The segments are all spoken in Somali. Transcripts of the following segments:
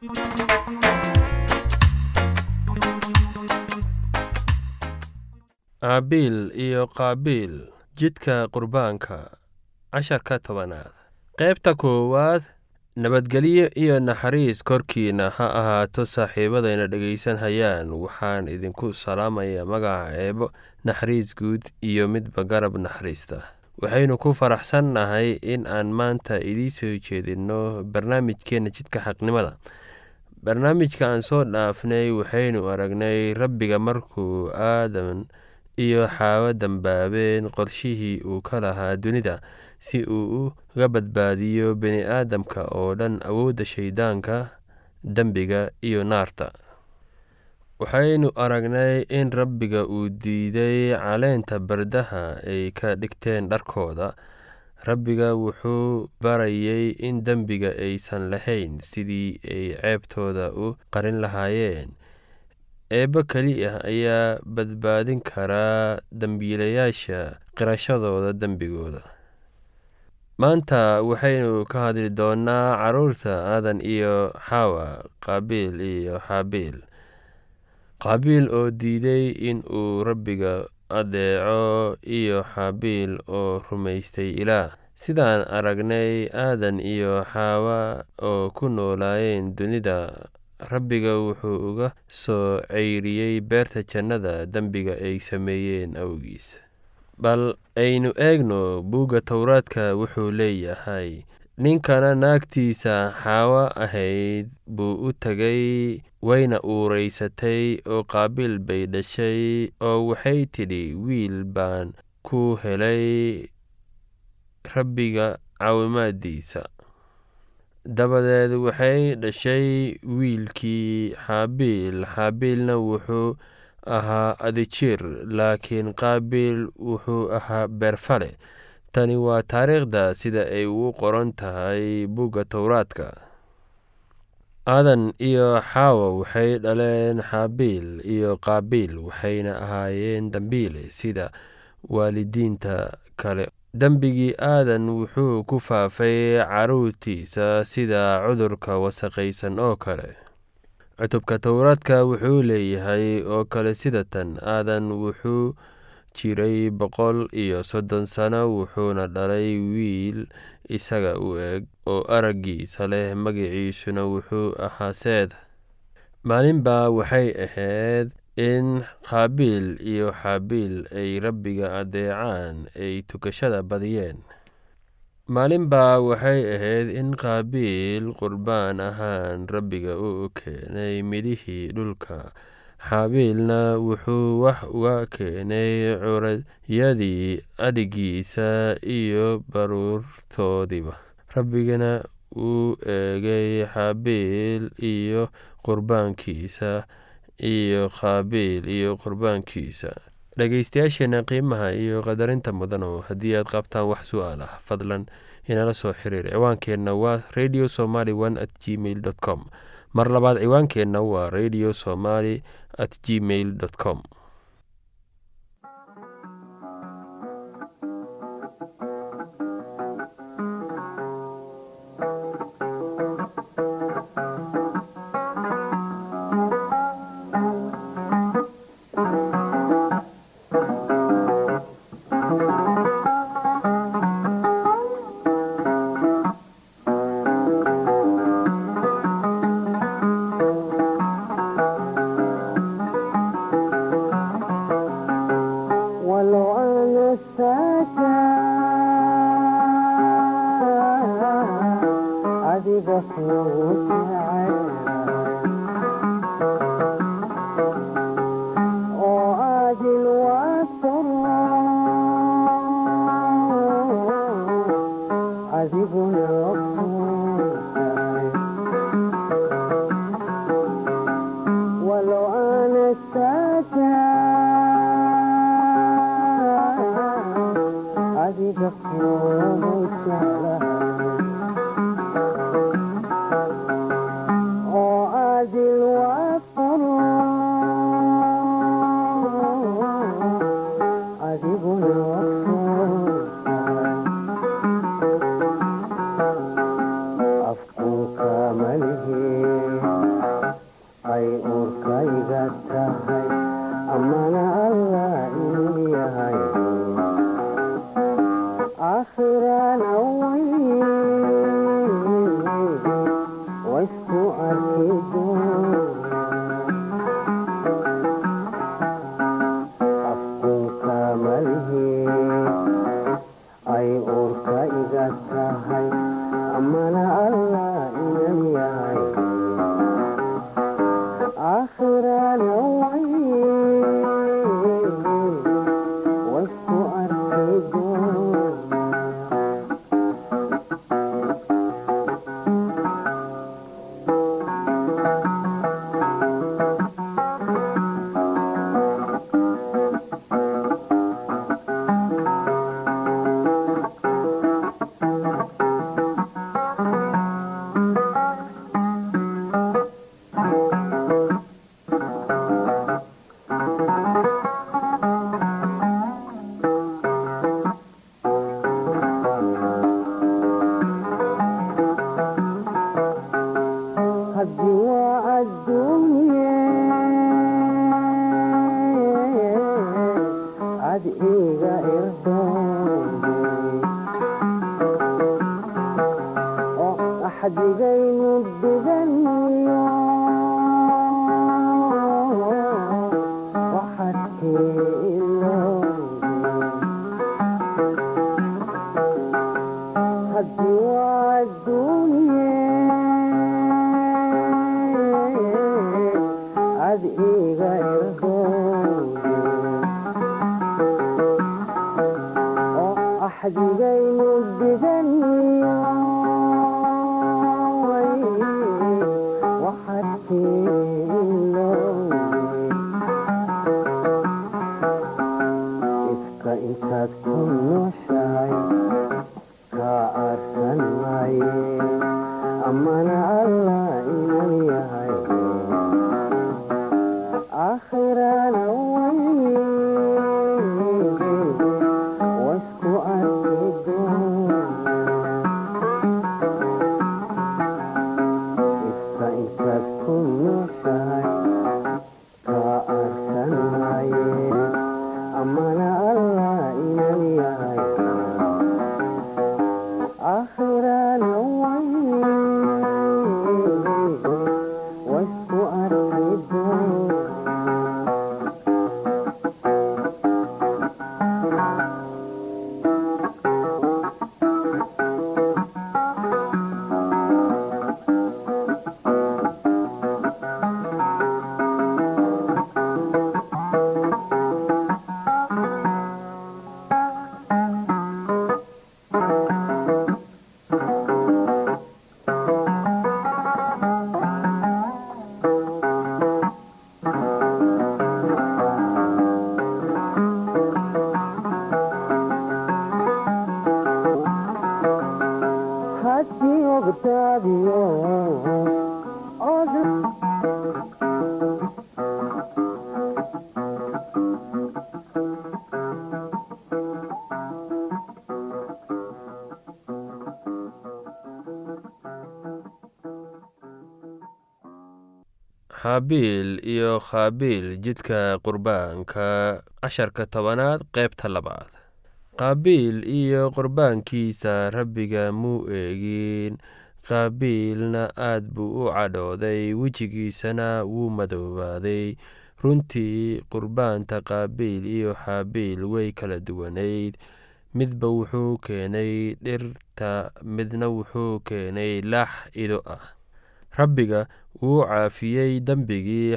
aabiil iyo qaabiil jidka qurbaanka casharka 10aad qaybta 1 nabadgelyo iyo naxariis korkiina ha ahaato saaxiibadayna dhageysanayaan waxaan idinku salaamayaa magaca Eebo naxariis guud iyo midba garab naxariista waxaynu ku faraxsannahay in aan maanta idin soo jeedino barnaamijkeena jidka xaqnimada barnaamijka aan soo dhaafnay waxaynu aragnay rabbiga markuu Aadan iyo Xaawa dambaabeen qorshihii uu ka lahaa dunida si uu uga badbaadiyo bini aadamka oo dhan awoodda shaydaanka dambiga iyo naarta waxaynu aragnay in rabbiga uu diiday caleenta bardaha ay ka dhigteen dharkooda rabbiga wuxuu barayay in dambiga aysan lahayn sidii ay ceebtooda u qarin lahaayeen Eebba kaliya ayaa badbaadin kara dambiilayaasha qirashadooda dambigooda maanta waxaynu ka hadli doonaa caruurta Aadan iyo Xaawa Qaabiil iyo Xaabiil Qaabiil oo diiday in uu rabbiga adeeco iyo Xaabiil oo rumaystay Ilaah sidaan aragnay Aadan iyo Xaawa oo ku noolaayeen dunida rabbiga wuxuu uga soo ceyriyay beerta jannada dambiga ay sameeyeen awgiis bal aynu eegno buugga Towraadka wuxuu leeyahay ninkana naagtiisa Xaawa ahayd buu u tagay wayna uureysatay oo Qaabiil bay dhashay oo waxay tidhi wiil baan ku helay rabbiga caawimaadiisa dabadeed waxay dhashay wiilkii Xaabiil Xaabiilna wuxuu ahaa adijir laakiin Qaabiil wuxuu ahaa beerfale tani waa taariikhda sida ay ugu qoran tahay buugga Towraadka Aadan iyo Xaawa waxay dhaleen Xaabiil iyo Qaabiil waxayna ahaayeen dambiile sida waalidiinta kale dambigii Aadan wuxuu ku faafay caruurtiisa sida cudurka wasakhaysan oo kale cutubka Towraadka wuxuu leeyahay oo kale sida tan Aadan wuxuu jiray 130 sano wuxuuna dhalay wiil isaga u eg oo araggiisa leh magaciisuna wuxuu ahaa Seed maalinba waxay ahayd in Qaabiil iyo Xaabiil ay rabbiga adeecaan ay tukashada badiyeen maalinba waxay ahayd in Qaabiil qurbaan ahaan rabbiga u keenay midhihii dhulka Xaabiilna wuxuu wax uga keenay curyadii adhigiisa iyo baruurtoodiiba rabbigana uu eegay Xaabiil iyo qurbaankiisa iyo Qaabiil iyo qurbaankiisa dhageystayaasheena qiimaha iyo qadarinta mudano haddii aad qabtaan wax su'aal ah fadlan inala soo xiriir ciwaankeenna waa radiosomali1@gmail.com mar labaad ciwaankeenna waa radiosomali@gmail.com afku amana allah inam yahay aakhirana way wasku arki doona xaabiil iyo khaabiil jidka qurbaanka casharka 10aad qaybta 2. qaabiil iyo qurbaankiisa rabbiga muu eegin qaabiilna aad buu u cadhooday wejigiisana wuu madoobaaday runtii qurbaanta qaabiil iyo xaabiil way kala duwanayd midba wuxuu keenay dhirta midna wuxuu keenay lax ido ah rabbiga wuu caafiyey dembigii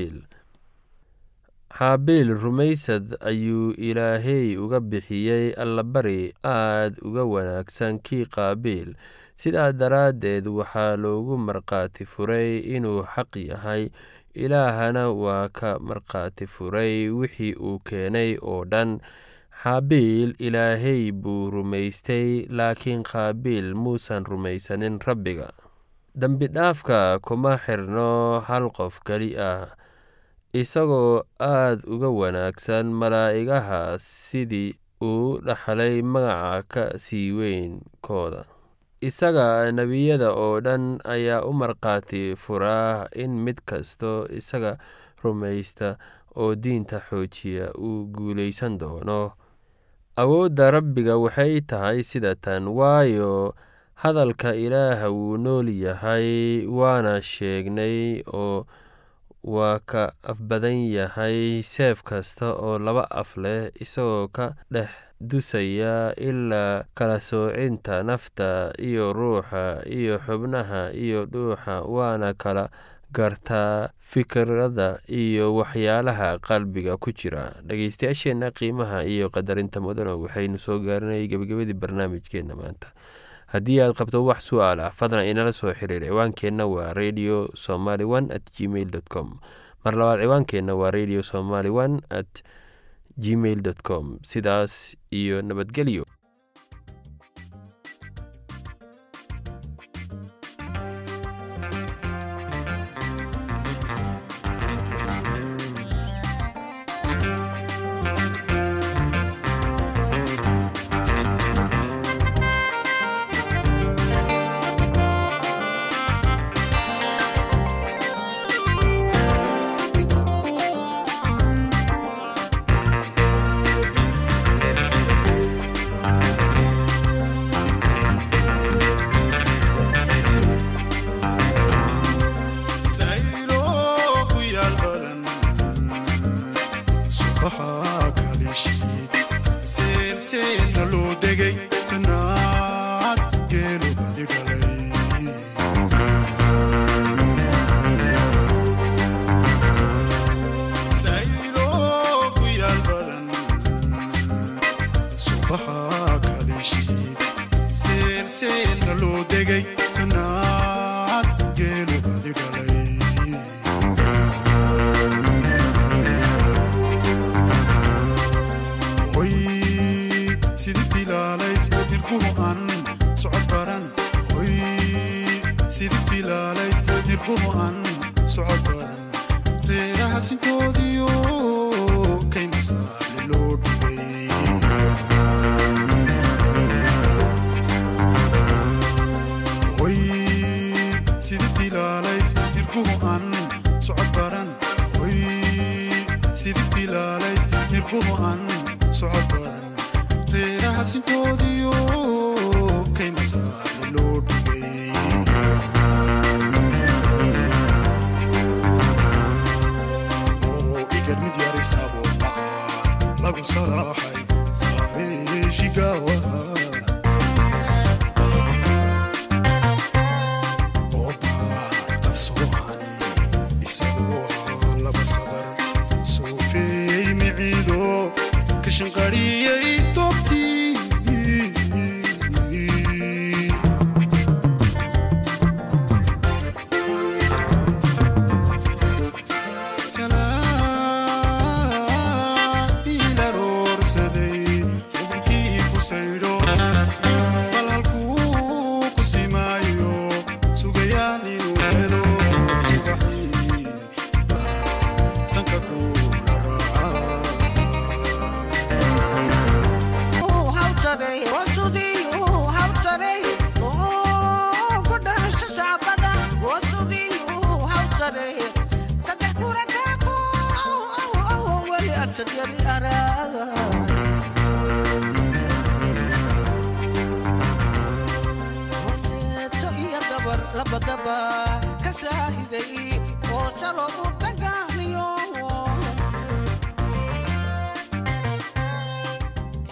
xaabiil rumaysad ayuu ilaahay uga bixiyey allabari aad uga wanaagsan kii qaabiil sidaa daraaddeed waxaa loogu markhaati furay inuu xaq yahay ilaahana waa ka markhaati furay wixii uu keenay oo dhan xaabiil ilaahay buu rumaystay laakiin qaabiil muusan rumaysanin rabbiga dembidhaafka kuma xirno hal qof keli ah isagoo aad uga wanaagsan malaa'igaha sidii uu dhaxlay magaca ka sii weynkooda isaga nebiyada oo dhan ayaa u markhaati furaa in mid kasto isaga rumaysta oo diinta xoojiya uu guulaysan doono awoodda rabbiga waxay tahay sida tan waayo hadalka ilaaha wuu nool yahay waana sheegnay oo waa ka af badan yahay seef kasta oo 2 af leh isagoo ka dhex dusaya ilaa kala soocinta nafta iyo ruuxa iyo xubnaha iyo dhuuxa, waana kala gartaa fikirada iyo waxyaalaha qalbiga ku jira. dhegeystayaasheenna qiimaha iyo qadarinta mudano, waxaynu soo gaarinayay gebagabadii barnaamijkeenna maanta. haddii aad qabto wax su'aal ah, fadlan inala soo xiriir. ciwaankeenna waa radiosomali1@gmail.com. mar labaad ciwaankeenna waa radiosomali1@gmail.com. sidaas iyo nabadgelyo.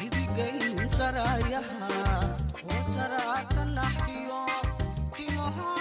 Saraya, oh Saraya,